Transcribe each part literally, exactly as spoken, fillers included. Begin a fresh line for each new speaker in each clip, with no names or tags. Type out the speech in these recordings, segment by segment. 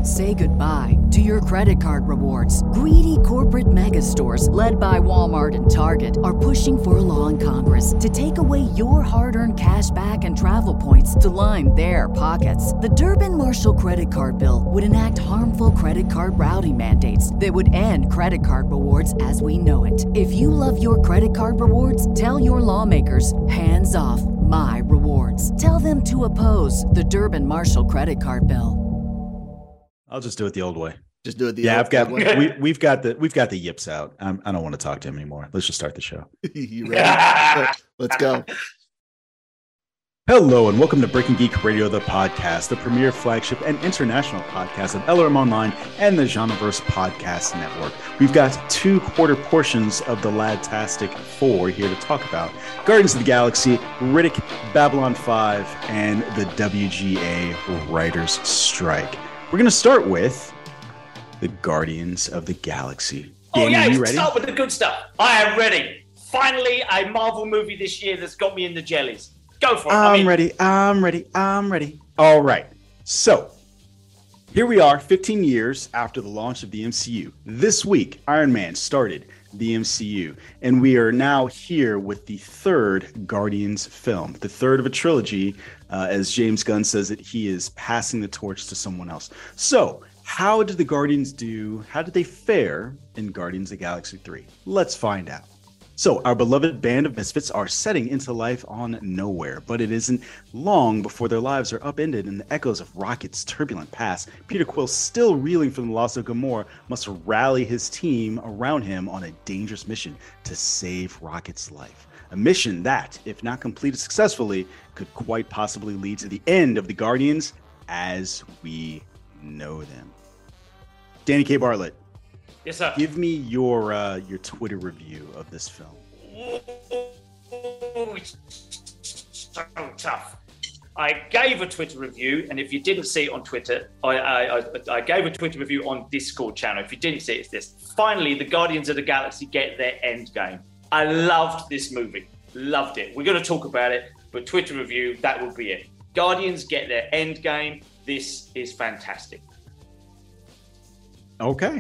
Say goodbye to your credit card rewards. Greedy corporate mega stores, led by Walmart and Target, are pushing for a law in Congress to take away your hard-earned cash back and travel points to line their pockets. The Durbin-Marshall credit card bill would enact harmful credit card routing mandates that would end credit card rewards as we know it. If you love your credit card rewards, tell your lawmakers, hands off my rewards. Tell them to oppose the Durbin-Marshall credit card bill.
I'll just do it the old way.
Just do it the
yeah.
old
I've got
way.
we, we've got the we've got the yips out. I'm, I don't want to talk to him anymore. Let's just start the show.
You ready? Let's go.
Hello and welcome to Breaking Geek Radio, the podcast, the premier flagship and international podcast of L R M Online and the Genreverse Podcast Network. We've got two quarter portions of the Ladtastic Four here to talk about: Guardians of the Galaxy, Riddick, Babylon five, and the W G A Writers' Strike. We're going to start with the Guardians of the Galaxy.
Oh,
Danny,
yeah,
you ready?
start with the good stuff. I am ready. Finally, a Marvel movie this year that's got me in the jellies. Go for it.
I'm
I mean,
ready. I'm ready. I'm ready. All right. So here we are, fifteen years after the launch of the M C U. This week, Iron Man started the M C U, and we are now here with the third Guardians film, the third of a trilogy. Uh, as James Gunn says it, he is passing the torch to someone else. So how did the Guardians do? How did they fare in Guardians of the Galaxy three? Let's find out. So our beloved band of misfits are setting into life on Nowhere, but it isn't long before their lives are upended in the echoes of Rocket's turbulent past. Peter Quill, still reeling from the loss of Gamora, must rally his team around him on a dangerous mission to save Rocket's life. A mission that, if not completed successfully, could quite possibly lead to the end of the Guardians as we know them. Danny K. Bartlett.
Yes, sir.
Give me your uh, your Twitter review of this film.
Ooh, it's so tough. I gave a Twitter review, and if you didn't see it on Twitter, I, I, I, I gave a Twitter review on Discord channel. If you didn't see it, it's this. Finally, the Guardians of the Galaxy get their end game. I loved this movie. Loved it. We're going to talk about it, but Twitter review, that will be it. Guardians get their end game. This is fantastic.
Okay.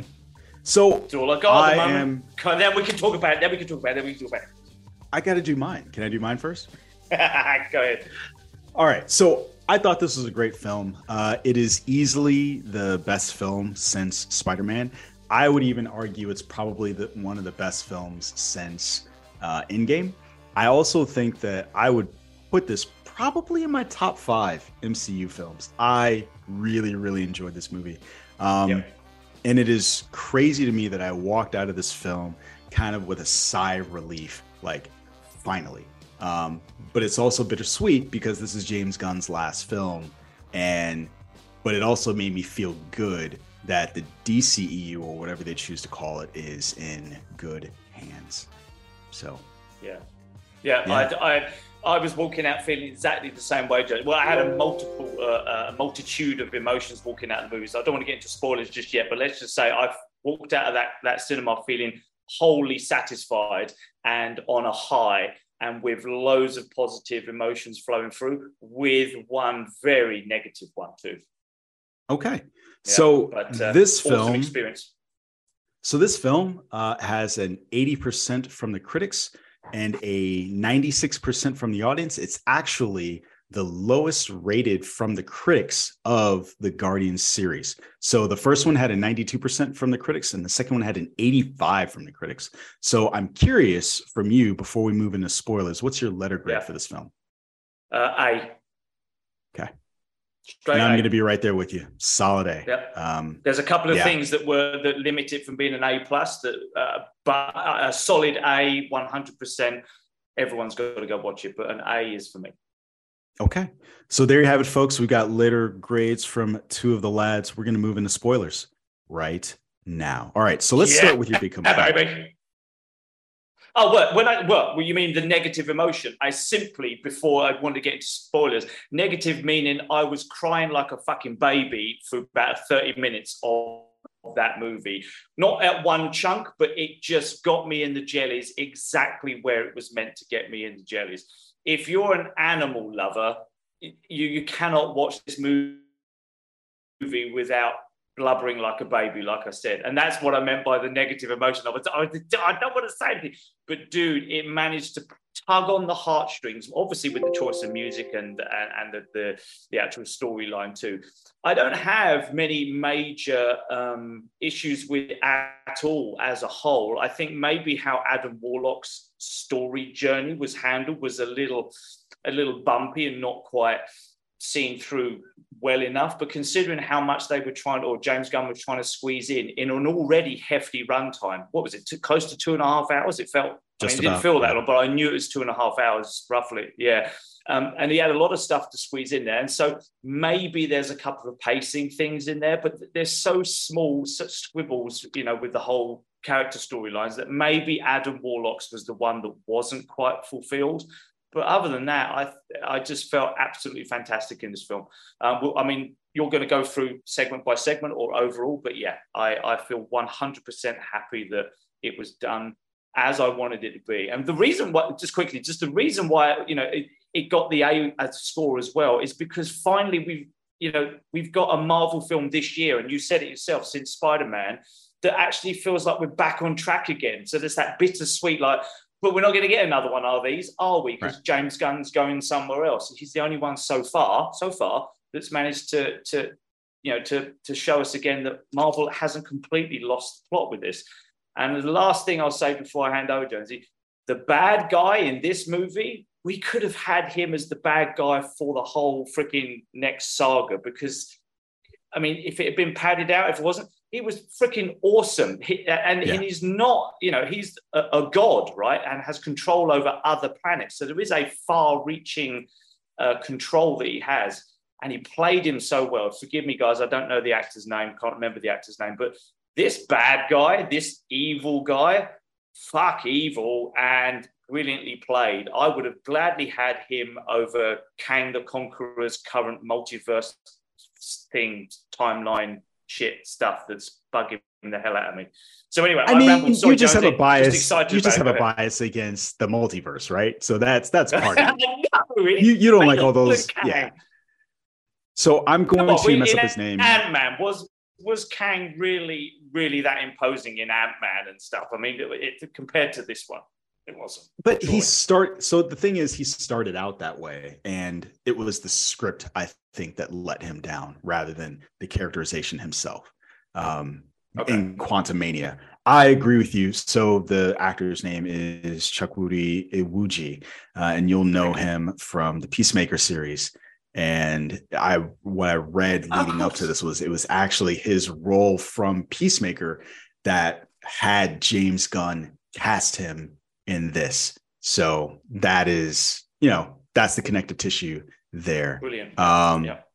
So
That's all I got at the
I
moment.
am,
Then we can talk about it. Then we can talk about it. Then we can talk about it.
I got to do mine. Can I do mine first?
Go ahead.
All right. So I thought this was a great film. Uh, it is easily the best film since Spider-Man. I would even argue it's probably the, one of the best films since uh, Endgame. I also think that I would put this probably in my top five M C U films. I really, really enjoyed this movie. Um,
Yep.
And it is crazy to me that I walked out of this film kind of with a sigh of relief, like, finally. Um, but it's also bittersweet because this is James Gunn's last film. And but it also made me feel good that the D C E U, or whatever they choose to call it, is in good hands. So,
Yeah. Yeah,
Yeah.
I, I I was walking out feeling exactly the same way, Joe. Well, I had a multiple, uh, a multitude of emotions walking out of the movie. So I don't want to get into spoilers just yet, but let's just say I've walked out of that that cinema feeling wholly satisfied and on a high, and with loads of positive emotions flowing through, with one very negative one too.
okay.
Yeah,
so
but, uh,
this
awesome
film,
experience.
so this film uh, has an eighty percent from the critics and a ninety-six percent from the audience. It's actually the lowest rated from the critics of the Guardians series. So the first one had a ninety-two percent from the critics, and the second one had an eighty-five from the critics. So I'm curious from you, before we move into spoilers, what's your letter grade
Yeah.
for this film?
Uh, A.
Okay.
Straight
And I'm
A.
going to be right there with you. Solid A.
Yep.
Um,
There's a couple of
Yeah.
things that were that limit it from being an A plus, that uh, but a solid A, one hundred percent. Everyone's got to go watch it, but an A is for me.
Okay. So there you have it, folks. We've got later grades from two of the lads. We're going to move into spoilers right now. All right. So let's
Yeah.
start with your big comeback.
Baby. Oh, well, when I well, well, you mean the negative emotion? I simply, before I want to get into spoilers, negative meaning I was crying like a fucking baby for about thirty minutes of that movie. Not at one chunk, but it just got me in the jellies exactly where it was meant to get me in the jellies. If you're an animal lover, you, you cannot watch this movie without blubbering like a baby, like I said. And that's what I meant by the negative emotion. I, was, I, was, I don't want to say anything, but dude, it managed to tug on the heartstrings, obviously with the choice of music and, and, and the, the, the actual storyline too. I don't have many major um, issues with it at all as a whole. I think maybe how Adam Warlock's story journey was handled was a little, a little bumpy and not quite seen through well enough, but considering how much they were trying, or James Gunn was trying to squeeze in in an already hefty runtime, what was it, to, close to two and a half hours? It felt,
Just
I mean, it
about,
didn't feel
yeah.
that long, but I knew it was two and a half hours roughly. Yeah. Um, and he had a lot of stuff to squeeze in there. And so maybe there's a couple of pacing things in there, but they're so small, such squibbles, you know, with the whole character storylines, that maybe Adam Warlock's was the one that wasn't quite fulfilled. But other than that, I I just felt absolutely fantastic in this film. Um, well, I mean, you're going to go through segment by segment or overall, but yeah, I, I feel one hundred percent happy that it was done as I wanted it to be. And the reason why, just quickly, just the reason why, you know, it, it got the A as score as well is because finally we've, you know, we've got a Marvel film this year, and you said it yourself, since Spider-Man, that actually feels like we're back on track again. So there's that bittersweet, like, but we're not going to get another one, are these? Are we? Because right. James Gunn's going somewhere else. He's the only one so far, so far, that's managed to, to, you know, to, to show us again that Marvel hasn't completely lost the plot with this. And the last thing I'll say before I hand over, Jonesy, the bad guy in this movie, we could have had him as the bad guy for the whole freaking next saga, because, I mean, if it had been padded out, if it wasn't, he was freaking awesome. He, and, yeah. and he's not, you know, he's a, a god, right? And has control over other planets. So there is a far-reaching uh, control that he has. And he played him so well. Forgive me, guys, I don't know the actor's name. Can't remember the actor's name. But this bad guy, this evil guy, fuck evil, and brilliantly played. I would have gladly had him over Kang the Conqueror's current multiverse thing, timeline shit stuff that's bugging the hell out of me. So anyway,
I,
I
mean,
rambled. Sorry,
you just
Jonesy,
have a bias.
Just
you just have a
it.
bias against the multiverse, right? So that's that's part of it.
No,
you you don't like all those,
Kang.
yeah. So I'm going
no,
to mess
in
up his name.
Ant-Man was was Kang really really that imposing in Ant-Man and stuff? I mean, it, it compared to this one, it wasn't.
But he start. So the thing is, he started out that way, and it was the script, I think, that let him down rather than the characterization himself. Um, okay. In Quantumania, I agree with you. So the actor's name is Chukwudi Iwuji, uh, and you'll know him from the Peacemaker series. And I, what I read leading up to this was it was actually his role from Peacemaker that had James Gunn cast him in this. So that is, you know, that's the connective tissue there.
Brilliant.
Um,
yeah.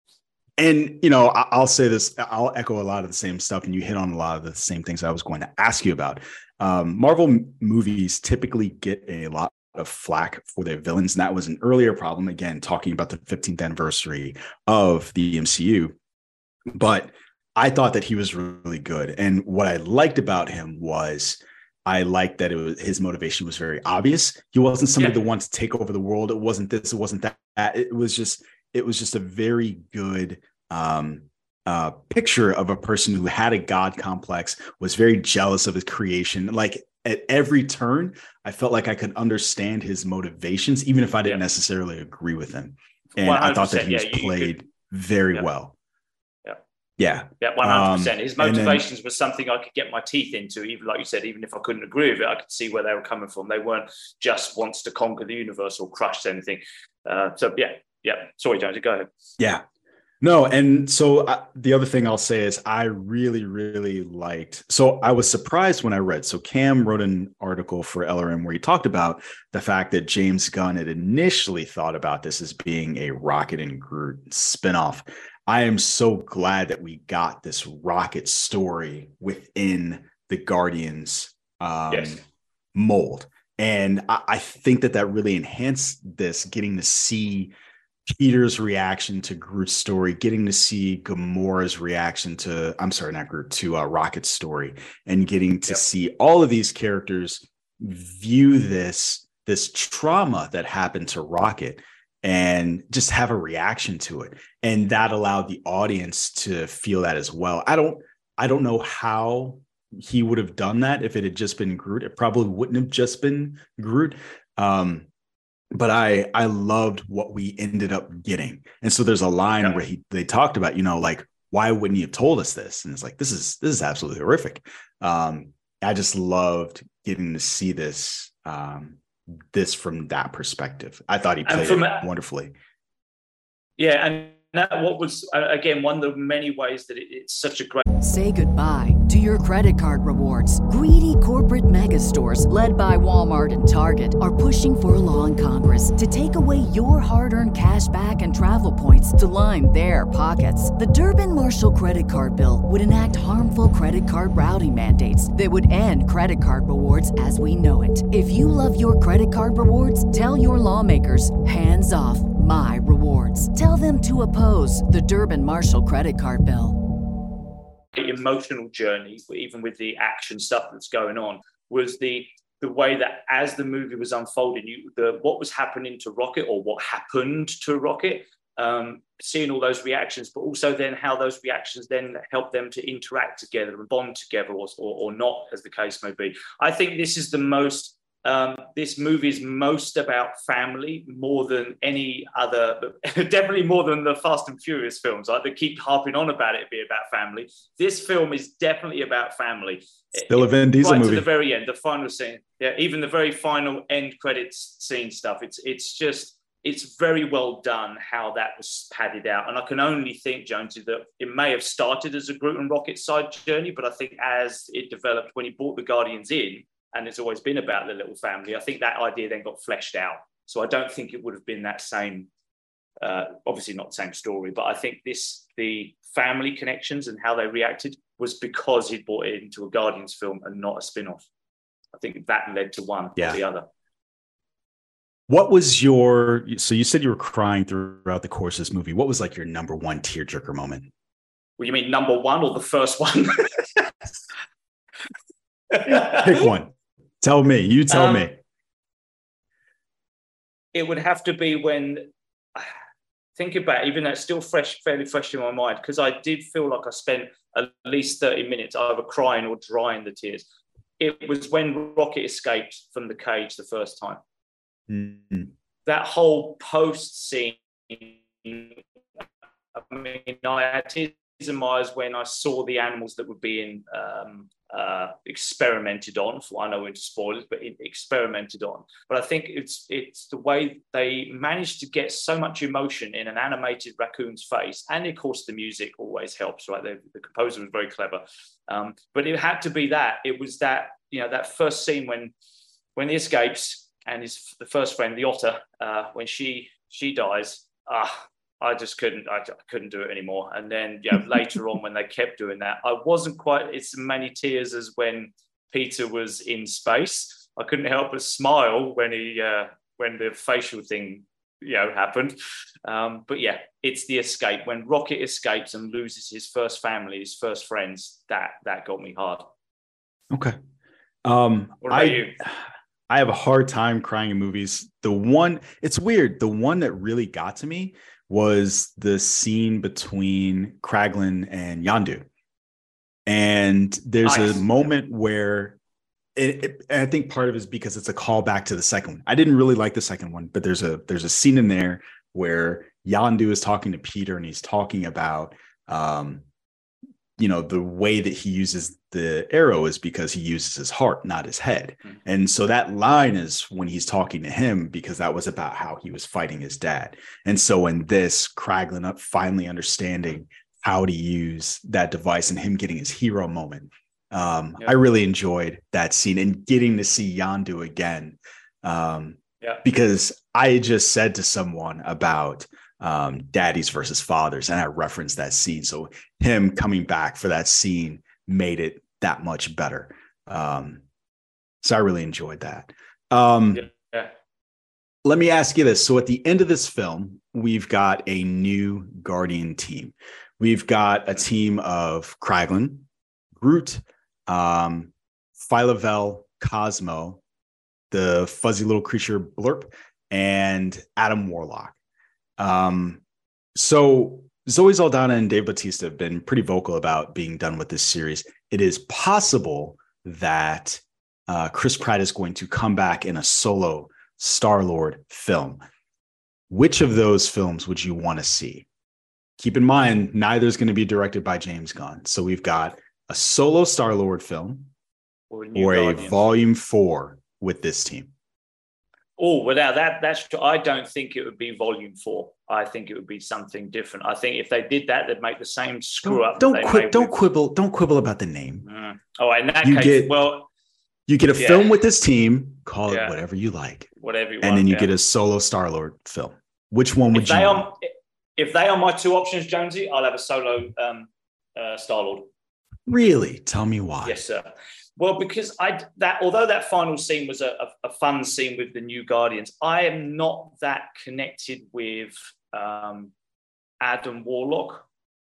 And, you know, I'll say this, I'll echo a lot of the same stuff, and you hit on a lot of the same things I was going to ask you about. Um, Marvel movies typically get a lot of flack for their villains, and that was an earlier problem, again, talking about the fifteenth anniversary of the M C U. But I thought that he was really good. And what I liked about him was I liked that it was, his motivation was very obvious. He wasn't somebody yeah. that wanted to take over the world. It wasn't this, it wasn't that. It was just, it was just a very good um, uh, picture of a person who had a God complex, was very jealous of his creation. Like at every turn, I felt like I could understand his motivations, even if I didn't yeah. necessarily agree with him. And I thought that he was yeah, played could, very yeah. well.
Yeah.
Yeah.
Yeah, one hundred percent.
Um,
his motivations then, were something I could get my teeth into, even like you said, even if I couldn't agree with it, I could see where they were coming from. They weren't just wants to conquer the universe or crush anything. Uh, so, yeah. Yeah. Sorry, Jonesy, go ahead.
Yeah. No. And so uh, the other thing I'll say is I really, really liked, so I was surprised when I read, so Cam wrote an article for L R M where he talked about the fact that James Gunn had initially thought about this as being a Rocket and Groot spinoff. I am so glad that we got this Rocket story within the Guardians um, yes. mold. And I, I think that that really enhanced this, getting to see Peter's reaction to Groot's story, getting to see Gamora's reaction to, I'm sorry, not Groot, to uh, Rocket's story, and getting to yep. see all of these characters view this, this trauma that happened to Rocket and just have a reaction to it. And that allowed the audience to feel that as well. I don't, I don't know how he would have done that if it had just been Groot. It probably wouldn't have just been Groot. Um, but I, I loved what we ended up getting. And so there's a line yeah. where he, they talked about, you know, like, why wouldn't you have told us this? And it's like, this is, this is absolutely horrific. Um, I just loved getting to see this, um, this from that perspective. I thought he played it a, wonderfully.
Yeah. And that what was, uh, again, one of the many ways that it, it's such a great.
Say goodbye to your credit card rewards. Greedy corporate mega stores, led by Walmart and Target, are pushing for a law in Congress to take away your hard-earned cash back and travel points to line their pockets. The Durbin-Marshall credit card bill would enact harmful credit card routing mandates that would end credit card rewards as we know it. If you love your credit card rewards, tell your lawmakers, hands off my rewards. Tell them to oppose the Durbin-Marshall credit card bill.
Emotional journey, even with the action stuff that's going on, was the the way that as the movie was unfolding, you the what was happening to Rocket, or what happened to Rocket, um, seeing all those reactions, but also then how those reactions then help them to interact together and bond together, or, or, or not, as the case may be. I think this is the most. Um, this movie is most about family more than any other, definitely more than the Fast and Furious films. Like they keep harping on about it being about family. This film is definitely about family.
Still a Vin Diesel
right
movie.
To the very end, the final scene. Yeah, even the very final end credits scene stuff. It's it's just it's very well done how that was padded out. And I can only think, Jonesy, that it may have started as a Groot and Rocket side journey, but I think as it developed, when he brought the Guardians in, and it's always been about the little family, I think that idea then got fleshed out. So I don't think it would have been that same, uh, obviously not the same story, but I think this, the family connections and how they reacted was because he'd brought it into a Guardians film and not a spin-off. I think that led to one
yeah.
or the other.
What was your, so you said you were crying throughout the course of this movie. What was like your number one tearjerker moment?
Well, you mean number one or the first one?
Pick one. Tell me. You tell um, me.
It would have to be when, think about it, even though it's still fresh, fairly fresh in my mind, because I did feel like I spent at least thirty minutes either crying or drying the tears. It was when Rocket escaped from the cage the first time. Mm-hmm. That whole post scene, I mean, I had tears in my eyes when I saw the animals that were being um, uh, experimented on. For I know into spoilers, but it, experimented on. But I think it's it's the way they managed to get so much emotion in an animated raccoon's face, and of course the music always helps, right? The, the composer was very clever, um, but it had to be that. It was that you know that first scene when when he escapes and his the first friend, the otter, uh, when she she dies. Ah. I just couldn't, I couldn't do it anymore. And then, yeah, later on when they kept doing that, I wasn't quite as many tears as when Peter was in space. I couldn't help but smile when he, uh, when the facial thing, you know, happened. Um, but yeah, it's the escape. When Rocket escapes and loses his first family, his first friends, that, that got me hard.
Okay. Um,
what about
I,
you?
I have a hard time crying in movies. The one, it's weird. The one that really got to me was the scene between Kraglin and Yondu. And there's nice. a moment where it, it, and I think part of it is because it's a callback to the second one. I didn't really like the second one, but there's a there's a scene in there where Yondu is talking to Peter and he's talking about um, you know, the way that he uses the arrow is because he uses his heart, not his head. Mm-hmm. And so that line is when he's talking to him, because that was about how he was fighting his dad. And so in this, Kraglin up finally understanding how to use that device and him getting his hero moment. Um, yeah. I really enjoyed that scene and getting to see Yondu again. Um, yeah. Because I just said to someone about um, daddies versus fathers, and I referenced that scene. So him coming back for that scene made it that much better. Um, so I really enjoyed that. Um, yeah. Yeah. Let me ask you this. So at the end of this film, we've got a new Guardian team. We've got a team of Kraglin, Groot, um, Phyla-Vell, Cosmo, the fuzzy little creature Blurp, and Adam Warlock. Um, so Zoe Saldana and Dave Bautista have been pretty vocal about being done with this series. It is possible that uh, Chris Pratt is going to come back in a solo Star-Lord film. Which of those films would you want to see? Keep in mind, neither is going to be directed by James Gunn. So we've got a solo Star-Lord film or, or a volume four with this team.
Oh, well, now that that's true. I don't think it would be volume four. I think it would be something different. I think if they did that, they'd make the same screw
don't,
up.
Don't quit, don't
with...
quibble. Don't quibble about the name.
Mm. Oh, in that
you
case,
get,
well,
you get a
yeah.
film with this team. Call
yeah.
it whatever you like.
Whatever you
and
want,
then you
yeah.
get a solo Star-Lord film. Which one would
if
you
they
want?
Are, if they are my two options, Jonesy, I'll have a solo um, uh, Star-Lord.
Really? Tell me why.
Yes, sir. Well, because I that although that final scene was a, a, a fun scene with the new Guardians, I am not that connected with um, Adam Warlock,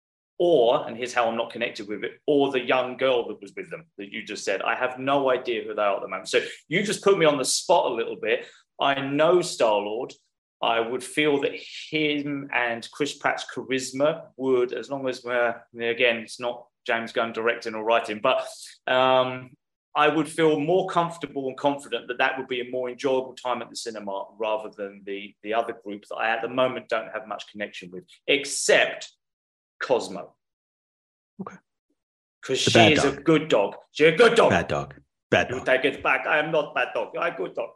or and here's how I'm not connected with it, or the young girl that was with them that you just said. I have no idea who they are at the moment. So you just put me on the spot a little bit. I know Star-Lord. I would feel that him and Chris Pratt's charisma would, as long as we're, again, it's not James Gunn directing or writing, but um, I would feel more comfortable and confident that that would be a more enjoyable time at the cinema rather than the, the other group that I at the moment don't have much connection with, except Cosmo.
Okay.
Because she is dog. a good dog. She's a good dog.
Bad dog. Bad dog.
You take it back. I am not bad dog. I'm a good dog.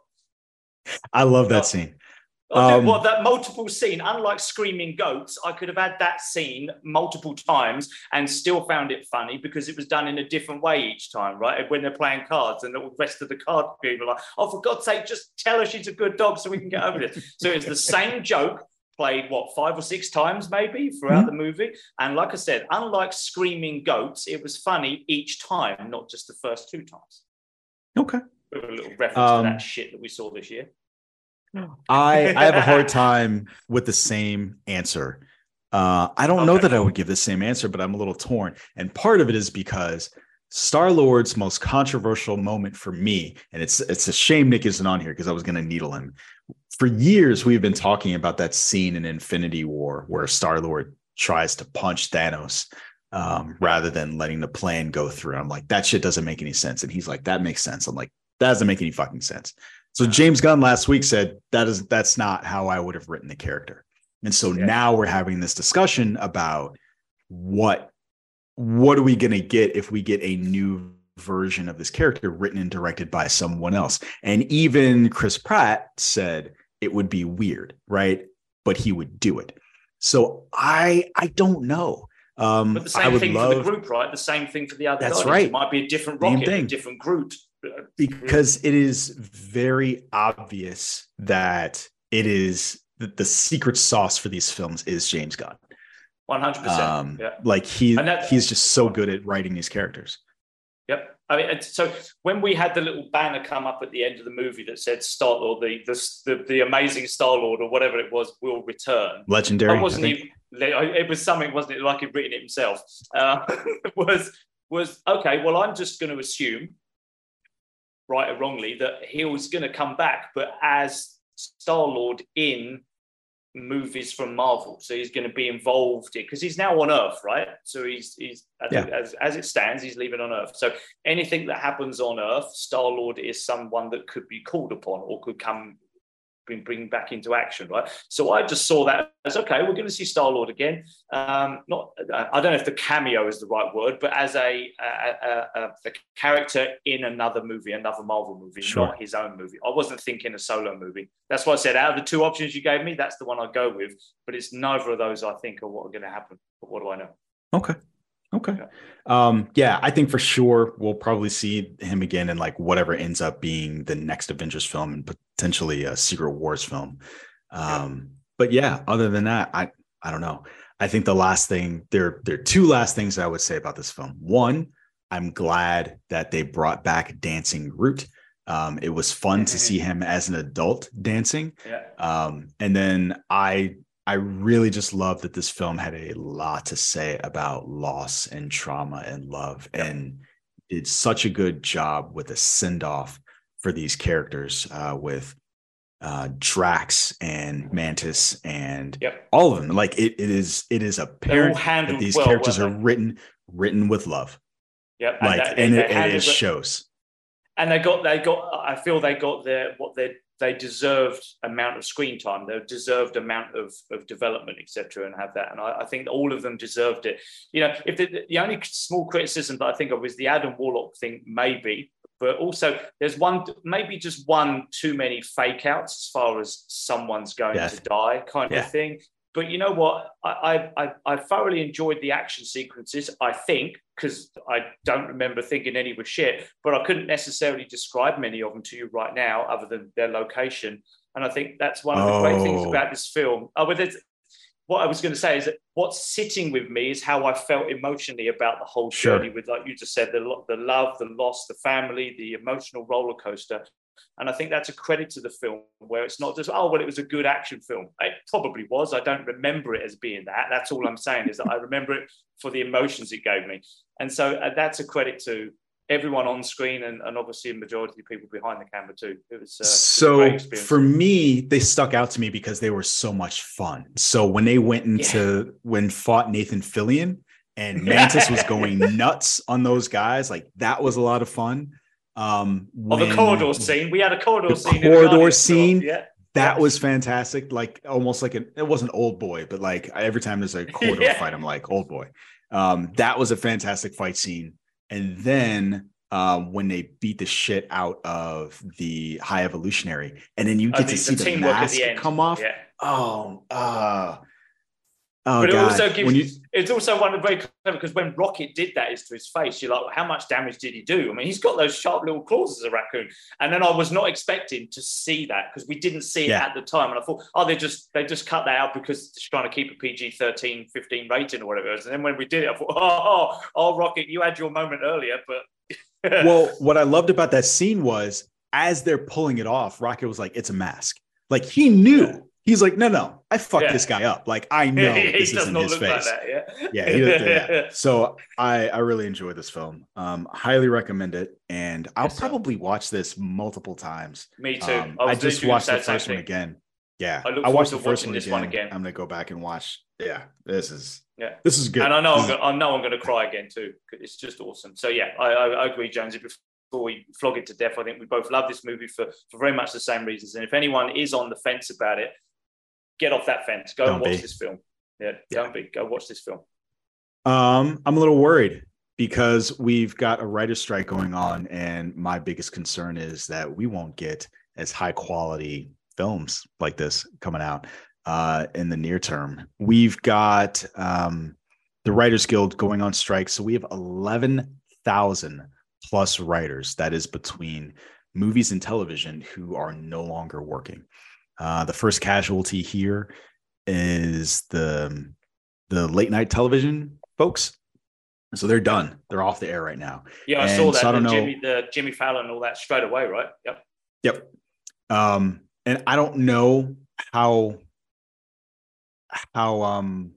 I love that no. scene.
Um, well, that multiple scene, unlike Screaming Goats, I could have had that scene multiple times and still found it funny because it was done in a different way each time, right? When they're playing cards and the rest of the card people are like, oh, for God's sake, just tell her she's a good dog so we can get over this. So it's the same joke played, what, five or six times maybe throughout mm-hmm. the movie. And like I said, unlike Screaming Goats, it was funny each time, not just the first two times.
Okay.
With a little reference um, to that shit that we saw this year.
I, I have a hard time with the same answer. Uh, I don't okay. know that I would give the same answer, but I'm a little torn. And part of it is because Star-Lord's most controversial moment for me, and it's it's a shame Nick isn't on here because I was going to needle him. For years, we've been talking about that scene in Infinity War where Star-Lord tries to punch Thanos um, rather than letting the plan go through. I'm like, that shit doesn't make any sense. And he's like, that makes sense. I'm like, that doesn't make any fucking sense. So James Gunn last week said that is that's not how I would have written the character. And so yeah. now we're having this discussion about what what are we going to get if we get a new version of this character written and directed by someone else. And even Chris Pratt said it would be weird, right? But he would do it. So I I don't know. Um,
but the same
I would
thing
love,
for the group, right? The same thing for the other
That's
guys.
right.
It might be a different Rocket, a different Groot.
Because it is very obvious that it is the, the secret sauce for these films is James Gunn.
one hundred percent.
Um,
yeah.
Like he that, he's just so good at writing these characters.
Yep. I mean, so when we had the little banner come up at the end of the movie that said Star-Lord, the, the, the, the amazing Star-Lord or whatever it was, will return.
Legendary.
I wasn't even, it was something, wasn't it, like he'd written it himself. Uh, was, was, okay, well, I'm just going to assume, right or wrongly, that he was going to come back, but as Star-Lord in movies from Marvel. So he's going to be involved in, because he's now on Earth, right? So he's, he's yeah. as, as it stands, he's leaving on Earth. So anything that happens on Earth, Star-Lord is someone that could be called upon or could come bring, bring back into action, right? So I just saw that as, okay, we're going to see Star-Lord again. Um, not, I don't know if the cameo is the right word, but as a, a, a, a, a character in another movie, another Marvel movie, sure. not his own movie. I wasn't thinking a solo movie. That's why I said out of the two options you gave me, that's the one I'd go with. But it's neither of those I think are what are going to happen. But what do I know?
Okay. Okay. Yeah. Um, yeah, I think for sure we'll probably see him again in like whatever ends up being the next Avengers film and potentially a Secret Wars film. Um, yeah. But yeah, other than that, I I don't know. I think the last thing there there are two last things I would say about this film. One, I'm glad that they brought back Dancing Groot. Um, it was fun to see him as an adult dancing.
Yeah.
Um, and then I. I really just love that this film had a lot to say about loss and trauma and love, yep. and did such a good job with a send off for these characters, uh, with uh, Drax and Mantis and
yep.
all of them. Like it, it is, it is apparent that these well, characters are written, written with love.
Yep.
And like, they, and they, it, it, it shows.
And they got, they got, I feel they got their, what they, they deserved amount of screen time, they deserved amount of, of development, et cetera, and have that. And I, I think all of them deserved it. You know, if the, the only small criticism that I think of is the Adam Warlock thing, maybe, but also there's one, maybe just one too many fake outs as far as someone's going yeah. to die kind yeah. of thing. But you know what? I, I I thoroughly enjoyed the action sequences, I think, because I don't remember thinking any were shit, but I couldn't necessarily describe many of them to you right now, other than their location. And I think that's one of the oh. great things about this film. Oh, but what I was going to say is that what's sitting with me is how I felt emotionally about the whole journey sure. with, like you just said, the, the love, the loss, the family, the emotional roller coaster. And I think that's a credit to the film, where it's not just, oh, well, it was a good action film. It probably was. I don't remember it as being that. That's all I'm saying, is that I remember it for the emotions it gave me. And so uh, that's a credit to everyone on screen and, and obviously a majority of people behind the camera too. It was, uh,
so
it was a great
for me, they stuck out to me because they were so much fun. So when they went into, yeah. when fought Nathan Fillion and Mantis was going nuts on those guys, like that was a lot of fun. Um,
oh, the corridor scene. We had a corridor
the
scene.
Corridor scene.
Yeah.
That
yeah.
was fantastic. Like almost like an, it wasn't Old Boy, but like every time there's a corridor yeah. fight, I'm like Old Boy. Um, that was a fantastic fight scene. And then um, when they beat the shit out of the High Evolutionary, and then you get oh, the, to see the, the mask the come off. Yeah. Oh, uh, Oh,
but it
God.
also gives,
you...
it's also one of the very clever, because when Rocket did that is to his face, you're like, how much damage did he do? I mean, he's got those sharp little claws as a raccoon. And then I was not expecting to see that because we didn't see it yeah. at the time. And I thought, oh, they just they just cut that out because they're trying to keep a P G thirteen, fifteen rating or whatever it was. And then when we did it, I thought, oh, oh, oh Rocket, you had your moment earlier. But
well, what I loved about that scene was as they're pulling it off, Rocket was like, it's a mask. Like he knew. Yeah. He's like, no, no, I fucked yeah. this guy up. Like, I know this isn't his face. Like that, yeah, yeah, he, yeah. So I, I really enjoyed this film. Um, highly recommend it. And I'll yes, probably sir. watch this multiple times.
Me too.
Um, I, I just watched the first one again. Yeah.
I, look
I watched
to
the first one
this
again.
one again.
I'm going to go back and watch. Yeah, this is,
yeah,
this is good.
And I know,
this
I'm gonna, I know I'm going to cry again too. It's just awesome. So yeah, I, I, I agree, Jonesy. Before we flog it to death, I think we both love this movie for, for very much the same reasons. And if anyone is on the fence about it, get off that fence. Go
don't
and watch
be.
this film. Yeah,
yeah,
don't be. Go watch this film.
Um, I'm a little worried because we've got a writer's strike going on, and my biggest concern is that we won't get as high quality films like this coming out uh, in the near term. We've got um, the Writers Guild going on strike, so we have eleven thousand plus writers. That is between movies and television who are no longer working. Uh, the first casualty here is the the late night television folks. So they're done. They're off the air right now.
Yeah, I
and
saw that.
So I don't
the,
know.
Jimmy, the Jimmy Fallon and all that straight away, right? Yep.
Yep. Um, and I don't know how how um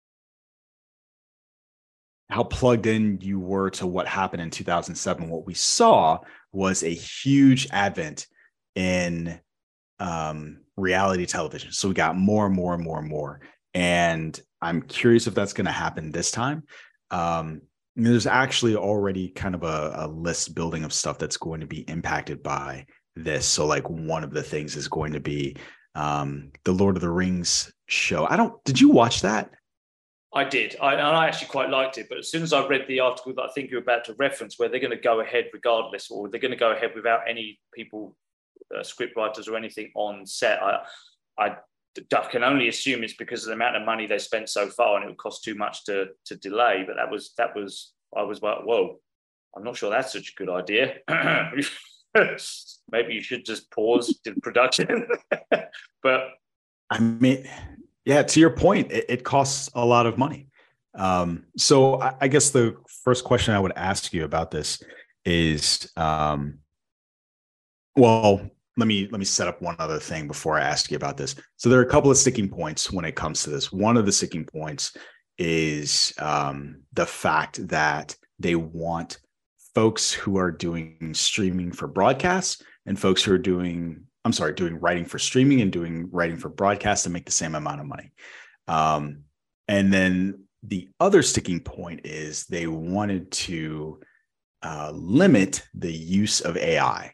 how plugged in you were to what happened in two thousand seven. What we saw was a huge advent in um reality television. So we got more and more and more and more. And I'm curious if that's going to happen this time. Um, there's actually already kind of a, a list building of stuff that's going to be impacted by this. So like one of the things is going to be um, the Lord of the Rings show. I don't, did you watch that?
I did. I, and I actually quite liked it. But as soon as I read the article that I think you're about to reference, where they're going to go ahead regardless, or they're going to go ahead without any people, Uh, script writers or anything on set, I, I, I can only assume it's because of the amount of money they spent so far, and it would cost too much to to delay. But that was that was I was like, whoa, I'm not sure that's such a good idea. Maybe you should just pause the production. But
I mean, yeah, to your point, it, it costs a lot of money. Um, so I, I guess the first question I would ask you about this is, um, well. Let me let me set up one other thing before I ask you about this. So there are a couple of sticking points when it comes to this. One of the sticking points is um, the fact that they want folks who are doing streaming for broadcasts and folks who are doing I'm sorry, doing writing for streaming and doing writing for broadcast to make the same amount of money. Um, and then the other sticking point is they wanted to uh, limit the use of A I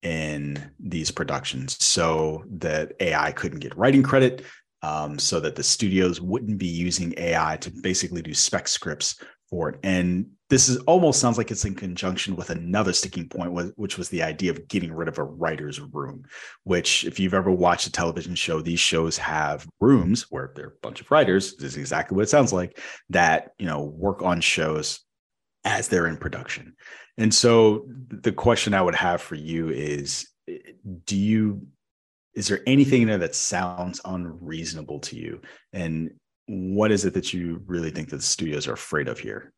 in these productions so that A I couldn't get writing credit, um, so that the studios wouldn't be using A I to basically do spec scripts for it. And this is almost sounds like it's in conjunction with another sticking point, which was the idea of getting rid of a writer's room, which if you've ever watched a television show, these shows have rooms where there are a bunch of writers, this is exactly what it sounds like, that, you know, work on shows as they're in production. And so the question I would have for you is, do you, is there anything in there that sounds unreasonable to you? And what is it that you really think that the studios are afraid of here?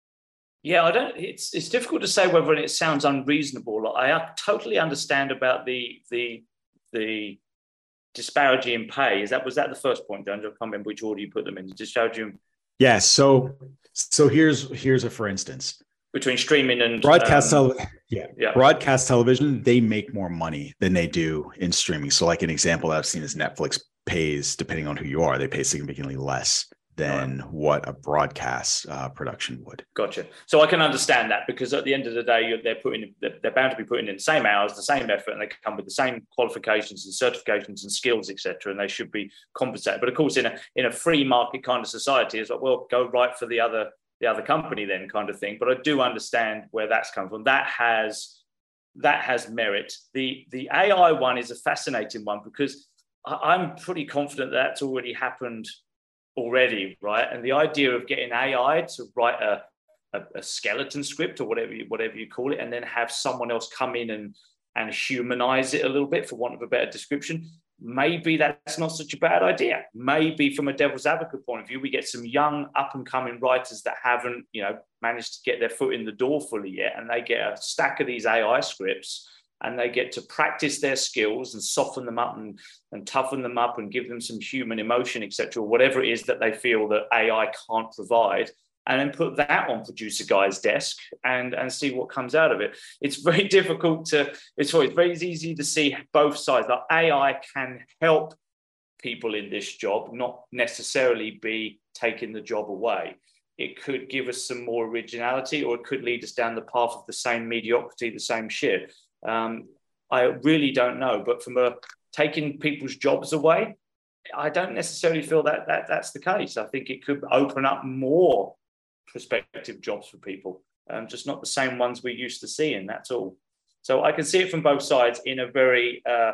Yeah, I don't. It's it's difficult to say whether it sounds unreasonable. I totally understand about the the the disparity in pay. Is that was that the first point? I can't remember which order you put them in. The disparity in...
Yeah. So so here's here's a for instance
between streaming and
broadcast.
Um,
tele- yeah,
yeah,
broadcast television. They make more money than they do in streaming. So like an example that I've seen is Netflix pays, depending on who you are, they pay significantly less than right. what a broadcast uh, production would.
Gotcha. So I can understand that, because at the end of the day, you're, they're putting they're bound to be putting in the same hours, the same effort, and they come with the same qualifications and certifications and skills, et cetera. And they should be compensated. But of course, in a in a free market kind of society, it's like, well, go right for the other the other company then, kind of thing. But I do understand where that's come from. That has that has merit. The the A I one is a fascinating one, because I'm pretty confident that that's already happened already, right? And the idea of getting A I to write a, a, a skeleton script or whatever you, whatever you call it, and then have someone else come in and, and humanize it a little bit, for want of a better description, maybe that's not such a bad idea. Maybe from a devil's advocate point of view, we get some young up-and-coming writers that haven't, you know, managed to get their foot in the door fully yet, and they get a stack of these A I scripts, and they get to practice their skills and soften them up and, and toughen them up and give them some human emotion, et cetera, whatever it is that they feel that A I can't provide, and then put that on producer guy's desk and, and see what comes out of it. It's very difficult to, it's very easy to see both sides. That A I can help people in this job, not necessarily be taking the job away. It could give us some more originality, or it could lead us down the path of the same mediocrity, the same shit. Um, I really don't know, but from a taking people's jobs away, I don't necessarily feel that, that that's the case. I think it could open up more prospective jobs for people, um, just not the same ones we're used to seeing. That's all. So I can see it from both sides in a very, uh,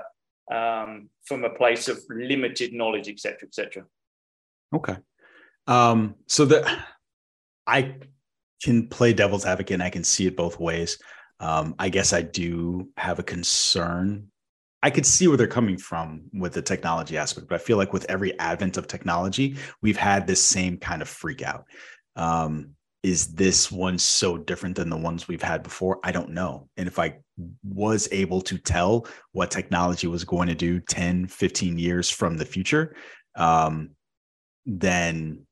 um, from a place of limited knowledge, et cetera, et cetera.
Okay. Um, so that I can play devil's advocate and I can see it both ways. Um, I guess I do have a concern. I could see where they're coming from with the technology aspect, but I feel like with every advent of technology, we've had this same kind of freak out. Um, is this one so different than the ones we've had before? I don't know. And if I was able to tell what technology was going to do ten, fifteen years from the future, um, then,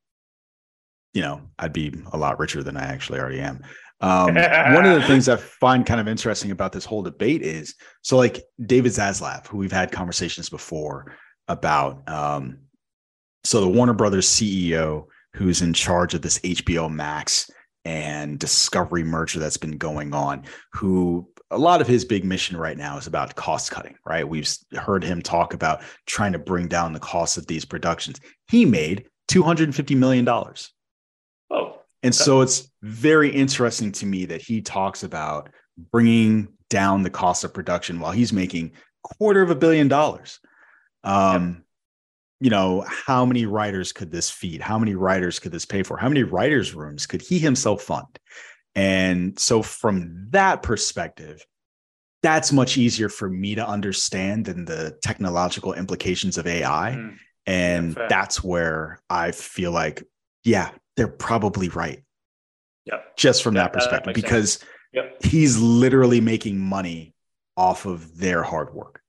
you know, I'd be a lot richer than I actually already am. Um, one of the things I find kind of interesting about this whole debate is, so like David Zaslav, who we've had conversations before about, um, so the Warner Brothers C E O, who's in charge of this H B O Max and Discovery merger that's been going on, who a lot of his big mission right now is about cost cutting, right? We've heard him talk about trying to bring down the cost of these productions. He made two hundred fifty million dollars.
Oh.
And so it's very interesting to me that he talks about bringing down the cost of production while he's making quarter of a billion dollars. Um, yep. You know, how many writers could this feed? How many writers could this pay for? How many writers' rooms could he himself fund? And so from that perspective, that's much easier for me to understand than the technological implications of A I. Mm. And yeah, that's where I feel like, yeah, they're probably right.
Yep.
Just from
yeah,
that perspective,
that
because
yep.
he's literally making money off of their hard work.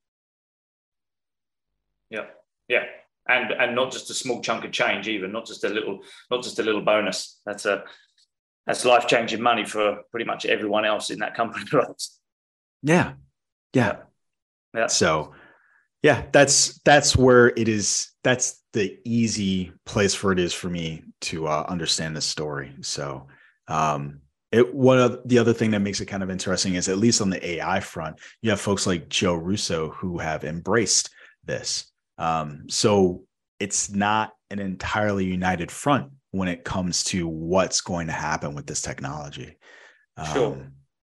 Yeah. Yeah. And and not just a small chunk of change, even not just a little, not just a little bonus. That's a that's life-changing money for pretty much everyone else in that company.
Yeah. Yeah.
Yeah.
So Yeah, that's that's where it is. That's the easy place for it is for me to uh, understand this story. So, um, it one of the other thing that makes it kind of interesting is, at least on the A I front, you have folks like Joe Russo who have embraced this. Um, so it's not an entirely united front when it comes to what's going to happen with this technology. Um,
Sure.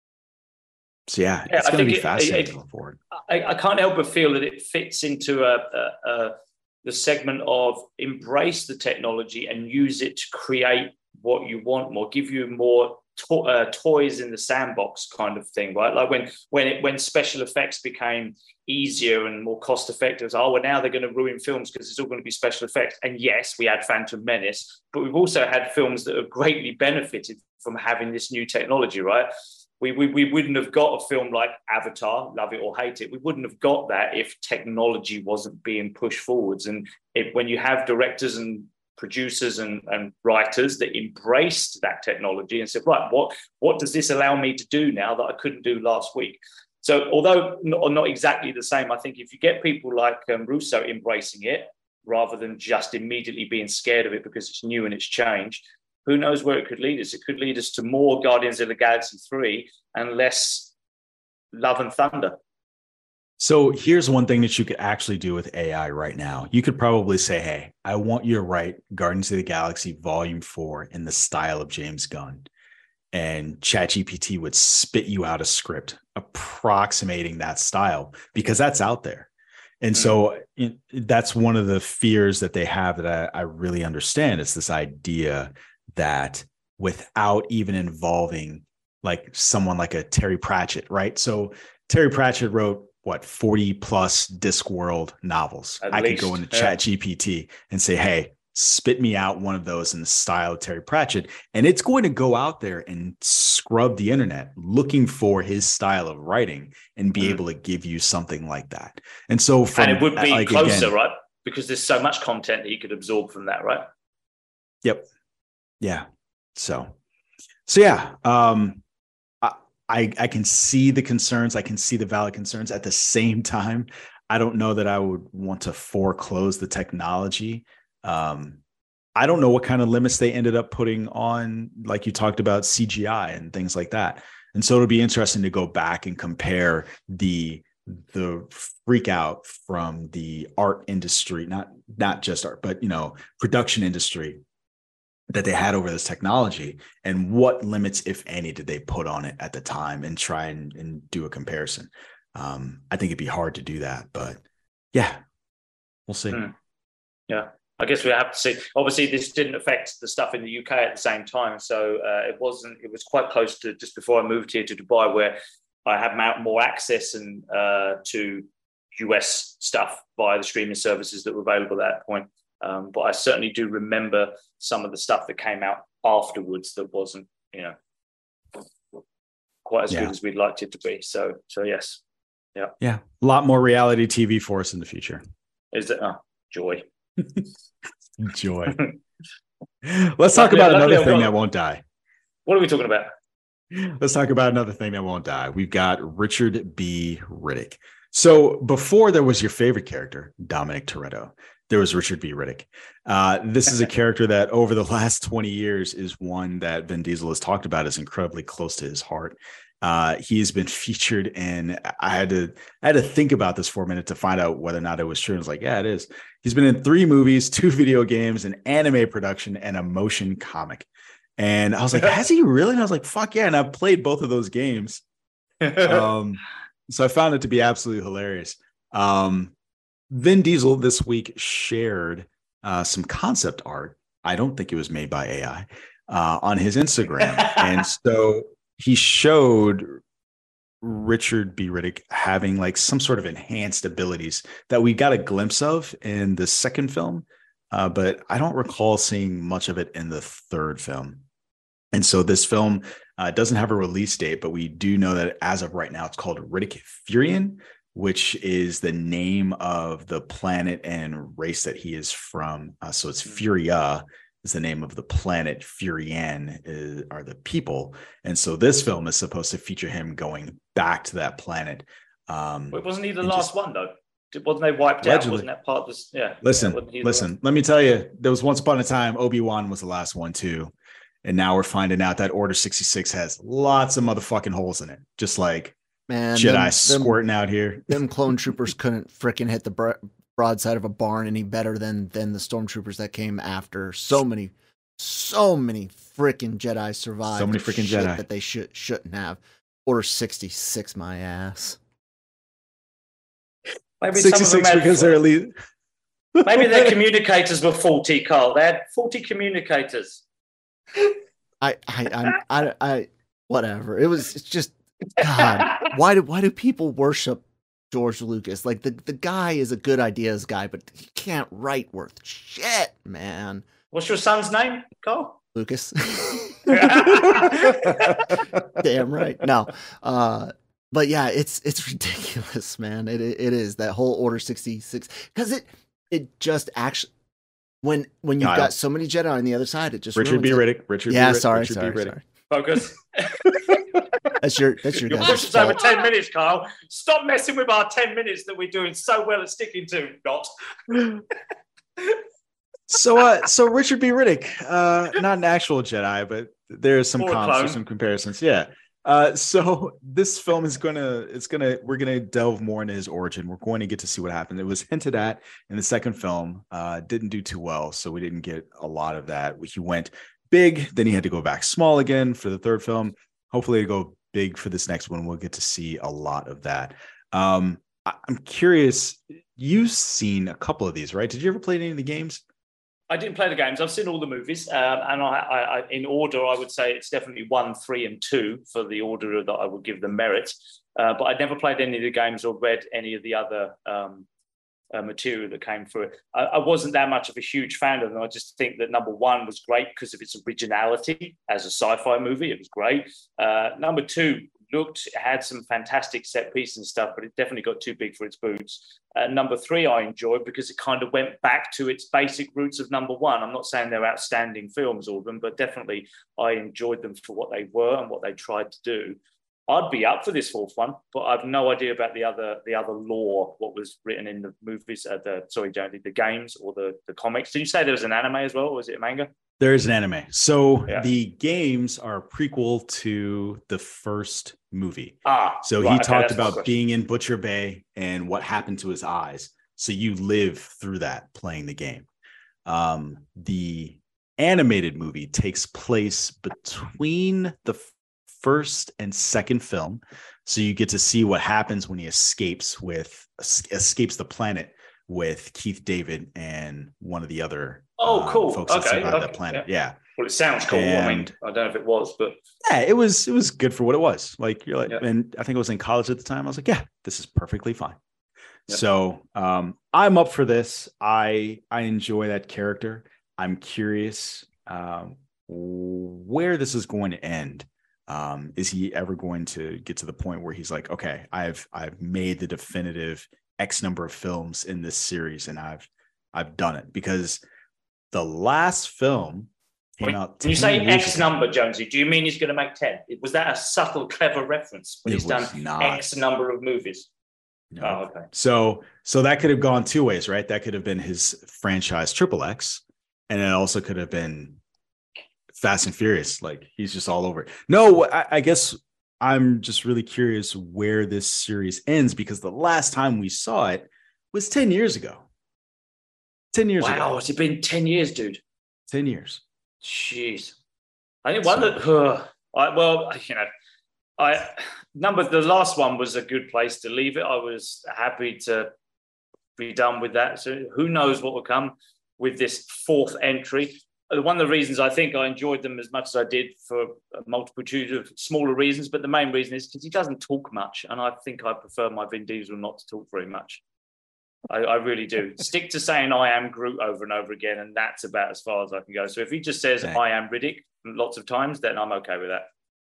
So yeah,
Yeah,
it's
I
going to
think
be
it-
fascinating
it-
to look forward.
I, I can't help but feel that it fits into a, a, a the segment of embrace the technology and use it to create what you want more, give you more to, uh, toys in the sandbox kind of thing, right? Like when when it when special effects became easier and more cost effective, it's, oh well, now they're going to ruin films because it's all going to be special effects. And yes, we had Phantom Menace, but we've also had films that have greatly benefited from having this new technology, right? We, we, we wouldn't have got a film like Avatar, love it or hate it. We wouldn't have got that if technology wasn't being pushed forwards. And if, when you have directors and producers and, and writers that embraced that technology and said, right, what, what does this allow me to do now that I couldn't do last week? So although not, not exactly the same, I think if you get people like um, Russo embracing it, rather than just immediately being scared of it because it's new and it's changed, who knows where it could lead us? It could lead us to more Guardians of the Galaxy three and less Love and Thunder.
So here's one thing that you could actually do with A I right now. You could probably say, hey, I want you to write Guardians of the Galaxy Volume four in the style of James Gunn. And ChatGPT would spit you out a script approximating that style, because that's out there. And so it, that's one of the fears that they have that I, I really understand. It's this idea that without even involving like someone like a Terry Pratchett, right? So Terry Pratchett wrote what, forty plus Discworld novels.
At
I
least,
could go into
yeah.
Chat G P T and say, hey, spit me out one of those in the style of Terry Pratchett. And it's going to go out there and scrub the internet looking for his style of writing and be
Mhm.
able to give you something like that. And so from
And it would be
like,
closer,
again,
right? Because there's so much content that you could absorb from that, right?
Yep. Yeah. So, so yeah, um, I, I, I can see the concerns. I can see the valid concerns. At the same time, I don't know that I would want to foreclose the technology. Um, I don't know what kind of limits they ended up putting on, like you talked about, C G I and things like that. And so it'll be interesting to go back and compare the the freak out from the art industry, not not just art, but you know, production industry, that they had over this technology, and what limits, if any, did they put on it at the time, and try and, and do a comparison. Um, I think it'd be hard to do that, but yeah, we'll see.
Hmm. Yeah. I guess we have to see. Obviously, this didn't affect the stuff in the U K at the same time. So uh, it wasn't, it was quite close to just before I moved here to Dubai, where I had more access and uh, to U S stuff via the streaming services that were available at that point. Um, but I certainly do remember some of the stuff that came out afterwards that wasn't, you know, quite as
Yeah.
good as we'd liked it to be. So, so yes. Yeah.
Yeah. A lot more reality T V for us in the future.
Is that, oh, joy.
Joy. Let's talk
Luckily-
about
luckily
another
I've
thing
got-
that won't die.
What are we talking about?
Let's talk about another thing that won't die. We've got Richard B. Riddick. So before there was your favorite character, Dominic Toretto, there was Richard B. Riddick. Uh, this is a character that over the last twenty years is one that Vin Diesel has talked about as incredibly close to his heart. Uh, he has been featured in, I had to, I had to think about this for a minute to find out whether or not it was true. And I was like, yeah, it is. He's been in three movies, two video games, an anime production, and a motion comic. And I was like, has he really? And I was like, fuck yeah. And I've played both of those games. Um, so I found it to be absolutely hilarious. Um, Vin Diesel this week shared uh, some concept art. I don't think it was made by A I uh, on his Instagram. And so he showed Richard B. Riddick having like some sort of enhanced abilities that we got a glimpse of in the second film. Uh, but I don't recall seeing much of it in the third film. And so this film uh, doesn't have a release date, but we do know that as of right now, it's called Riddick Furian, which is the name of the planet and race that he is from. Uh, so it's Furia is the name of the planet. Furian is, are the people. And so this film is supposed to feature him going back to that planet. Um,
Wait, wasn't he the
and
last
just-
one, though? Wasn't they wiped
Allegedly.
out? Wasn't that part of this? Yeah.
Listen,
yeah,
listen. Let me tell you, there was once upon a time Obi-Wan was the last one too, and now we're finding out that Order sixty-six has lots of motherfucking holes in it, just like
Man,
Jedi
them,
squirting
them,
out here.
Them clone troopers couldn't freaking hit the br- broadside of a barn any better than than the stormtroopers that came after. So many, so many freaking Jedi survived.
So many freaking
shit
Jedi
that they should shouldn't have. Order sixty-six, my ass.
Maybe
sixty-six because they're elite.
Maybe their communicators were faulty, Carl. They had faulty communicators.
I, I, I'm, I, I, whatever. It was. It's just God. Why do why do people worship George Lucas? Like the the guy is a good ideas guy, but he can't write worth shit, man.
What's your son's name, Carl?
Lucas. Damn right. No. Uh, but yeah, it's it's ridiculous, man. It it is that whole Order sixty-six because it it just actually when when you've
Kyle.
got so many Jedi on the other side, it just
Richard B.
ruins it.
Riddick. Richard
Yeah,
B.
sorry,
Richard
sorry,
B. Riddick.
sorry.
Focus.
That's your that's your
Your
guys'
push is over
fault.
ten minutes, Carl. Stop messing with our ten minutes that we're doing so well at sticking to. Not.
So, uh, so Richard B. Riddick, uh, not an actual Jedi, but there's some
Or a
comps or
clone.
some comparisons. Yeah. Uh, so this film is gonna, it's gonna, we're gonna delve more into his origin. We're going to get to see what happened. It was hinted at in the second film. Uh, didn't do too well, so we didn't get a lot of that. He went big, then he had to go back small again for the third film. Hopefully, he go big for this next one. We'll get to see a lot of that. Um, I, I'm curious. You've seen a couple of these, right? Did you ever play any of the games?
I didn't play the games. I've seen all the movies, um, and I, I, I, in order, I would say it's definitely one, three, and two for the order that I would give them merit. Uh, but I'd never played any of the games or read any of the other um, uh, material that came through it. I, I wasn't that much of a huge fan of them. I just think that number one was great because of its originality as a sci-fi movie. It was great. Uh, number two looked, had some fantastic set pieces and stuff, but it definitely got too big for its boots. Uh, number three, I enjoyed because it kind of went back to its basic roots of number one. I'm not saying they're outstanding films, all of them, but definitely I enjoyed them for what they were and what they tried to do. I'd be up for this fourth one, but I've no idea about the other the other lore, what was written in the movies, uh, the sorry, Johnny, the games or the, the comics. Did you say there was an anime as well, or was it a manga?
There is an anime. So
Yeah.
the games are a prequel to the first movie.
Ah,
So
right,
he
okay,
talked
that's my
about
question.
being in Butcher Bay and what happened to his eyes. So you live through that playing the game. Um, the animated movie takes place between the f- first and second film. So you get to see what happens when he escapes with es- escapes the planet with Keith David and one of the other
Oh,
um,
cool.
folks that
Okay,
survived
okay,
that planet.
yeah.
Yeah.
Well, it sounds cool. I mean,
And-
I don't know if it was, but
Yeah, it was it was good for what it was. Like you're like,
Yeah.
and I think I was in college at the time. I was like, yeah, this is perfectly fine.
Yeah.
So um, I'm up for this. I I enjoy that character. I'm curious um, where this is going to end. Um, is he ever going to get to the point where he's like, okay, I've I've made the definitive X number of films in this series, and I've I've done it? Because the last film came
when,
out.
when you
ten
say
years
X
ago.
number, Jonesy, do you mean he's going to make ten? Was that a subtle, clever reference when
It
he's done
was not.
X number of movies?
No.
Oh, okay.
So so that could have gone two ways, right? That could have been his franchise Triple X, and it also could have been Fast and Furious. Like he's just all over it. No, I, I guess I'm just really curious where this series ends because the last time we saw it was ten years ago. ten years
Wow,
ago.
has it been ten years, dude?
ten years.
Jeez. I think one that, uh, I, well, you know, I number the last one was a good place to leave it. I was happy to be done with that. So who knows what will come with this fourth entry. Uh, One of the reasons I think I enjoyed them as much as I did for a multitude of smaller reasons, but the main reason is because he doesn't talk much. And I think I prefer my Vin Diesel not to talk very much. I, I really do. Stick to saying I am Groot over and over again, and that's about as far as I can go. So if he just says
Dang.
I am Riddick lots of times, then I'm okay with that.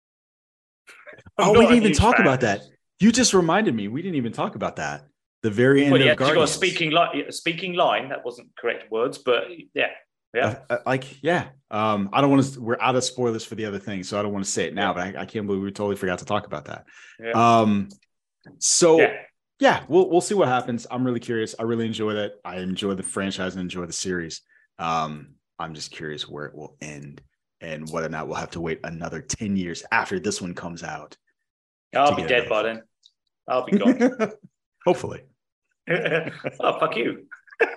I'm
Oh, we
not a
didn't even
huge
talk
fan.
about that. You just reminded me. We didn't even talk about that. The very end
Well,
of
yeah, 'cause you got a
Guardians.
speaking line. Speaking line. That wasn't correct words, but yeah, yeah.
Uh, uh, like, yeah. Um, I don't want to, we're out of spoilers for the other thing, so I don't want to say it now,
Yeah.
but I, I can't believe we totally forgot to talk about that.
Yeah.
Um, so
Yeah.
yeah, we'll we'll see what happens. I'm really curious. I really enjoy that. I enjoy the franchise and enjoy the series. Um, I'm just curious where it will end and whether or not we'll have to wait another ten years after this one comes out.
I'll be dead by then. I'll be gone.
Hopefully.
Oh, fuck you.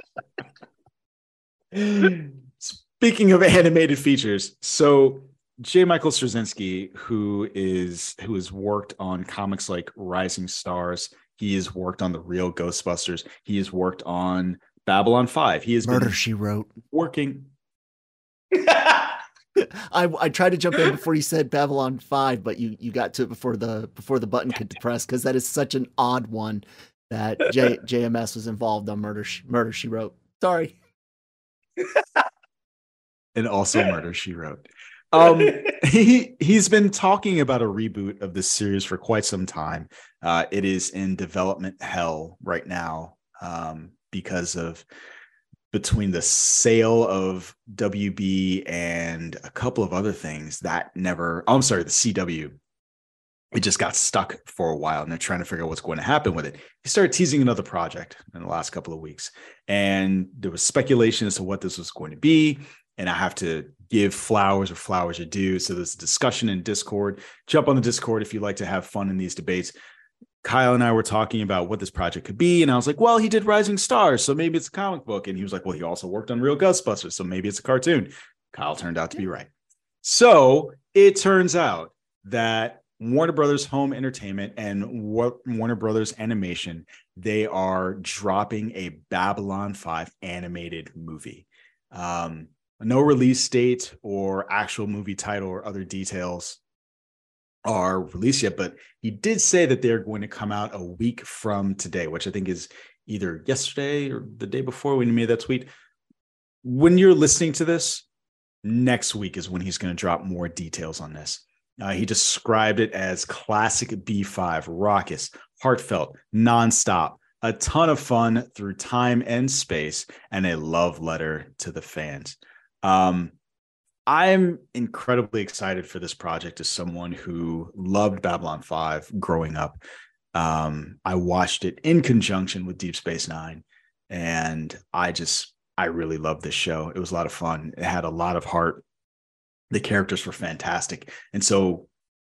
Speaking of animated features, so J. Michael Straczynski, who is who has worked on comics like Rising Stars, he has worked on the real Ghostbusters, he has worked on Babylon five. He has
Murder,
been
She Wrote.
working.
I I tried to jump in before you said Babylon five, but you you got to it before the before the button could press, because that is such an odd one that J, JMS was involved on Murder She, Murder She Wrote. Sorry.
And also Murder, She Wrote. Um, he, he's been talking about a reboot of this series for quite some time. Uh, it is in development hell right now um, because of between the sale of W B and a couple of other things that never, oh, I'm sorry, the C W. It just got stuck for a while and they're trying to figure out what's going to happen with it. He started teasing another project in the last couple of weeks. And there was speculation as to what this was going to be. And I have to give flowers or flowers are due. So there's a discussion in Discord. Jump on the Discord if you'd like to have fun in these debates. Kyle and I were talking about what this project could be. And I was like, well, he did Rising Stars, so maybe it's a comic book. And he was like, well, he also worked on Real Ghostbusters, so maybe it's a cartoon. Kyle turned out to be right. So it turns out that Warner Brothers Home Entertainment and Warner Brothers Animation, they are dropping a Babylon five animated movie. Um, no release date or actual movie title or other details are released yet, but he did say that they're going to come out a week from today, which I think is either yesterday or the day before when he made that tweet. When you're listening to this, next week is when he's going to drop more details on this. Uh, he described it as classic B five, raucous, heartfelt, nonstop, a ton of fun through time and space, and a love letter to the fans. Um, I'm incredibly excited for this project as someone who loved Babylon five growing up. Um, I watched it in conjunction with Deep Space Nine, and I just, I really loved this show. It was a lot of fun. It had a lot of heart. The characters were fantastic. And so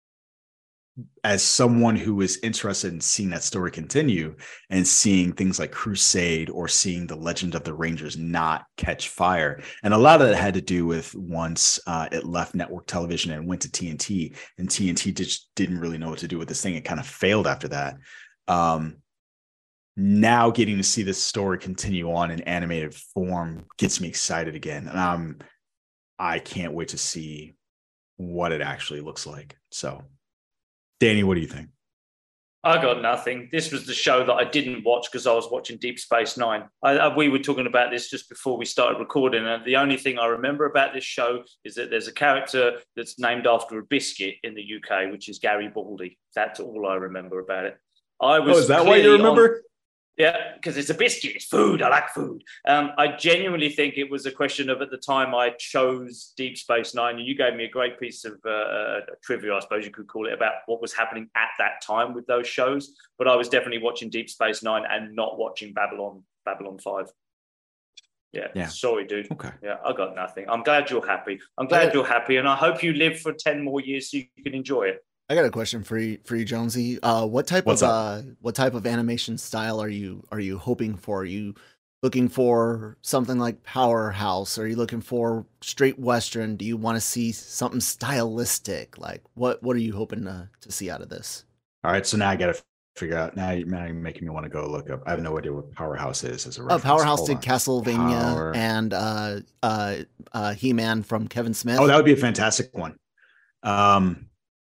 as someone who is interested in seeing that story continue and seeing things like Crusade or seeing the Legend of the Rangers not catch fire, and a lot of that had to do with once uh, it left network television and went to T N T, and T N T just didn't really know what to do with this thing. It kind of failed after that. Um, now getting to see this story continue on in animated form gets me excited again. And I'm, I can't wait to see what it actually looks like. So, Danny, what do you think?
I got nothing. This was the show that I didn't watch because I was watching Deep Space Nine. I, I, we were talking about this just before we started recording, and the only thing I remember about this show is that there's a character that's named after a biscuit in the U K, which is Garibaldi. That's all I remember about it. I was.
Oh, is that why you remember?
On, yeah, because it's a biscuit. It's food. I like food. Um, I genuinely think it was a question of, at the time I chose Deep Space Nine, and you gave me a great piece of uh, uh, trivia, I suppose you could call it, about what was happening at that time with those shows. But I was definitely watching Deep Space Nine and not watching Babylon Babylon five. Yeah, yeah. Sorry, dude.
Okay.
Yeah, I got nothing. I'm glad you're happy. I'm glad you're happy, and I hope you live for ten more years so you can enjoy it.
I got a question for you, for you, Jonesy. Uh, what type
What's
of
up?
uh, what type of animation style are you are you hoping for? Are you looking for something like Powerhouse? Are you looking for straight Western? Do you want to see something stylistic? Like what what are you hoping to to see out of this?
All right, so now I got to figure out. Now, now you're making me want to go look up. I have no idea what Powerhouse is as a
Uh,
reference.
Powerhouse
Hold
did
on.
Castlevania
Power-
and uh, uh, uh, He-Man from Kevin Smith.
Oh, that would be a fantastic one. Um,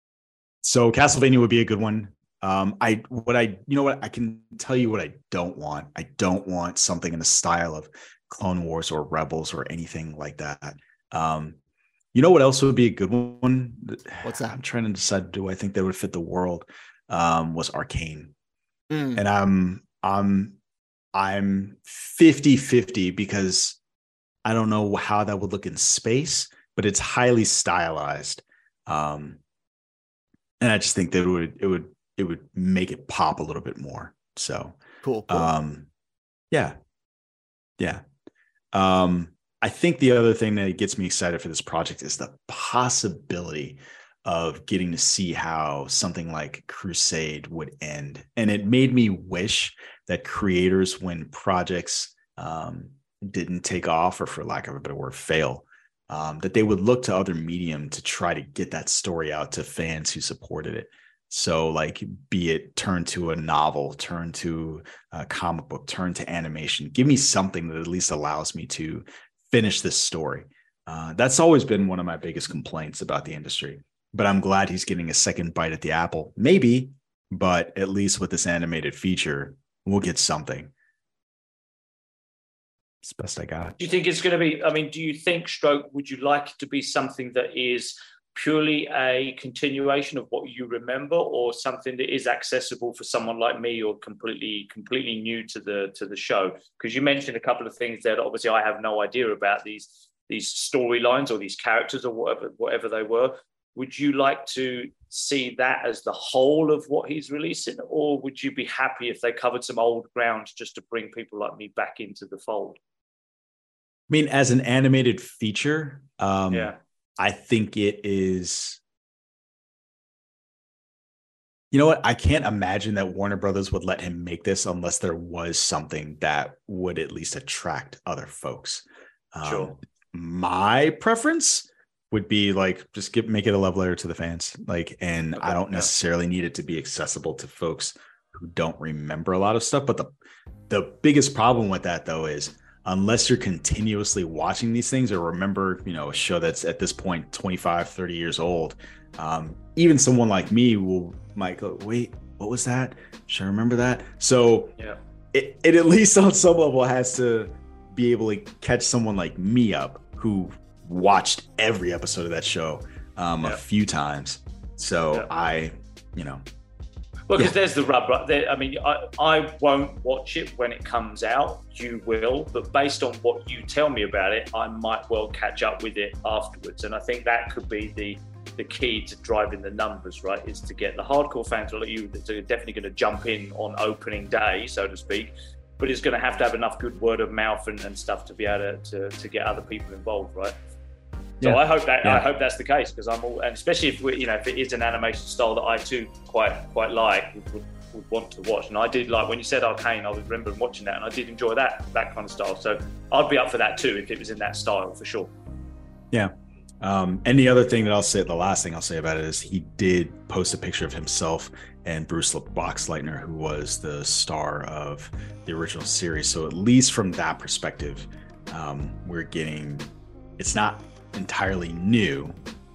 so Castlevania would be a good one. Um, I what I you know what I can tell you what I don't want. I don't want something in the style of Clone Wars or Rebels or anything like that. Um, you know what else would be a good one?
What's that?
I'm trying to decide. Do I think that would fit the world? Um, was Arcane,
Mm.
and I'm I'm I'm fifty-fifty because I don't know how that would look in space, but it's highly stylized. Um, and I just think that it would it would it would make it pop a little bit more. So
Cool. cool.
um, yeah, yeah. Um, I think the other thing that gets me excited for this project is the possibility of getting to see how something like Crusade would end. And it made me wish that creators, when projects um, didn't take off, or for lack of a better word, fail, um, that they would look to other medium to try to get that story out to fans who supported it. So like, be it turn to a novel, turn to a comic book, turn to animation, give me something that at least allows me to finish this story. Uh, that's always been one of my biggest complaints about the industry. But I'm glad he's getting a second bite at the apple. Maybe, but at least with this animated feature, we'll get something. It's the best I got.
Do you think it's going to be, I mean, do you think, Stroke, would you like it to be something that is purely a continuation of what you remember, or something that is accessible for someone like me, or completely completely new to the to the show? Because you mentioned a couple of things there that obviously I have no idea about, these these storylines or these characters or whatever whatever they were. Would you like to see that as the whole of what he's releasing, or would you be happy if they covered some old ground just to bring people like me back into the fold?
I mean, as an animated feature, um,
yeah.
I think it is. You know what? I can't imagine that Warner Brothers would let him make this unless there was something that would at least attract other folks. Um,
Sure.
My preference would be like, just give, make it a love letter to the fans. Like, and
Okay,
I don't
yeah.
necessarily need it to be accessible to folks who don't remember a lot of stuff. But the, the biggest problem with that though is, unless you're continuously watching these things or remember, you know, a show that's at this point, twenty-five, thirty years old, um, even someone like me will might go, wait, what was that? Should I remember that? So
Yeah.
it, it at least on some level has to be able to catch someone like me up who watched every episode of that show um,
Yeah.
a few times. So
Yeah.
I, you know,
Well, because
Yeah.
there's the rub. Right there. I mean, I, I won't watch it when it comes out. You will. But based on what you tell me about it, I might well catch up with it afterwards. And I think that could be the the key to driving the numbers, right, is to get the hardcore fans like you that are definitely going to jump in on opening day, so to speak. But it's going to have to have enough good word of mouth and, and stuff to be able to, to, to get other people involved, right? So
Yeah.
I hope that
Yeah.
I hope that's the case, because I'm all, and especially if we, you know, if it is an animation style that I too quite quite like, would, would, would want to watch. And I did like when you said Arcane, I was remembering watching that, and I did enjoy that that kind of style. So I'd be up for that too if it was in that style for sure.
Yeah. Um, and the other thing that I'll say, the last thing I'll say about it is he did post a picture of himself and Bruce Boxleitner, who was the star of the original series. So at least from that perspective, um, we're getting, it's not entirely new,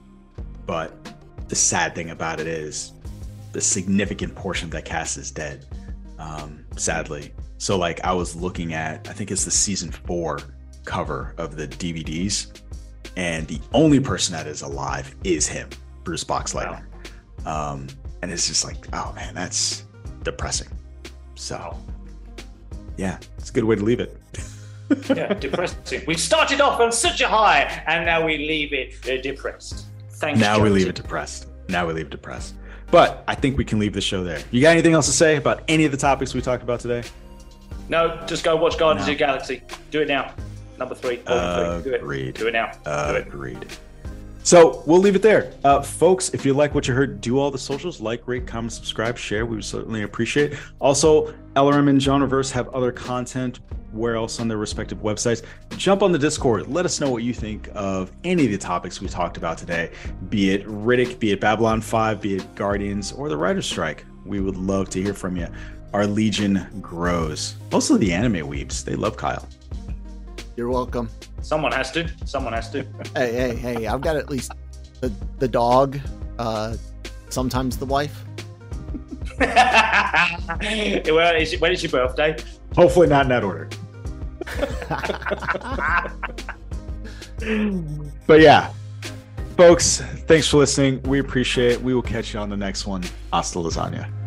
but the sad thing about it is the significant portion of that cast is dead, um, sadly. So like I was looking at, I think it's the season four cover of the D V Ds, and the only person that is alive is him, Bruce Boxleitner. Wow. Um, and it's just like, oh man, that's depressing. So yeah, it's a good way to leave it.
Yeah, depressing. We started off on such a high, and now we leave it uh, depressed. Thanks.
Now we
Jonesy.
leave it depressed. Now we leave it depressed. But I think we can leave the show there. You got anything else to say about any of the topics we talked about today?
No, just go watch Guardians
No.
of the Galaxy. Do it now. Number three. volume three. Do it.
Agreed.
Do it now. Do it.
Agreed. So we'll leave it there. Uh, folks, if you like what you heard, do all the socials, like, rate, comment, subscribe, share. We would certainly appreciate it. Also, L R M and Genreverse have other content where else on their respective websites. Jump on the Discord. Let us know what you think of any of the topics we talked about today, be it Riddick, be it Babylon five, be it Guardians, or the Writer's Strike. We would love to hear from you. Our Legion grows. Mostly the anime weebs. They love Kyle.
You're welcome.
Someone has to. Someone has to.
Hey, hey, hey! I've got at least the the dog, uh, sometimes the wife.
Well, is it, when is your birthday?
Hopefully not in that order. But yeah, folks, thanks for listening. We appreciate it. We will catch you on the next one. Hasta lasagna.